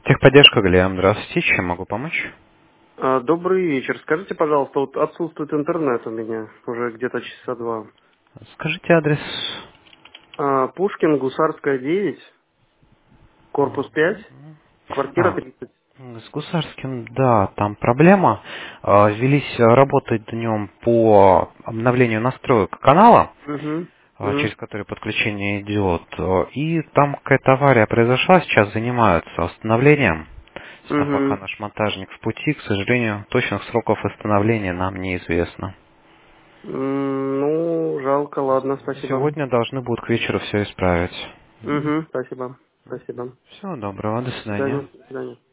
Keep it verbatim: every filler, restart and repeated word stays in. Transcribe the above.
Техподдержка, Глеб. Здравствуйте. Чем могу помочь? А, Добрый вечер. Скажите, пожалуйста, вот отсутствует интернет у меня уже где-то часа два. Скажите адрес. А, Пушкин, Гусарская, девять, корпус пять, квартира А, тридцать. с Гусарским, да, там проблема. А, Велись работать днем по обновлению настроек канала, Угу. а, Угу. через который подключение идет. А, И там какая-то авария произошла, сейчас занимаются восстановлением. А пока Угу. наш монтажник в пути, к сожалению, точных сроков восстановления нам неизвестно. Ну, жалко, ладно, спасибо. Сегодня должны будут к вечеру все исправить. Угу. Спасибо. Спасибо. Всего доброго, до До свидания. свидания. До свидания.